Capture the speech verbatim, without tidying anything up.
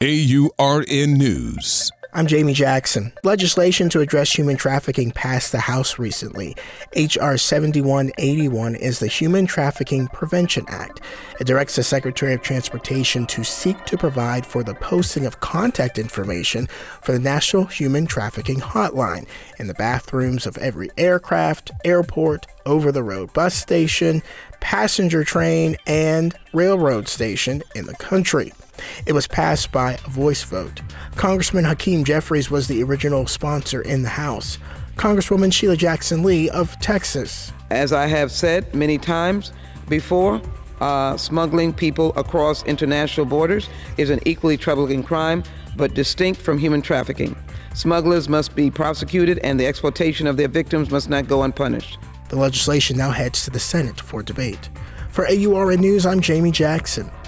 A U R N News. I'm Jamie Jackson. Legislation to address human trafficking passed the House recently. H R seventy-one eighty-one is the Human Trafficking Prevention Act. It directs the Secretary of Transportation to seek to provide for the posting of contact information for the National Human Trafficking Hotline in the bathrooms of every aircraft, airport, over-the-road bus station, passenger train, and railroad station in the country. It was passed by a voice vote. Congressman Hakeem Jeffries was the original sponsor in the House. Congresswoman Sheila Jackson Lee of Texas. As I have said many times before, uh, smuggling people across international borders is an equally troubling crime, but distinct from human trafficking. Smugglers must be prosecuted, and the exploitation of their victims must not go unpunished. The legislation now heads to the Senate for debate. For A U R N News, I'm Jamie Jackson.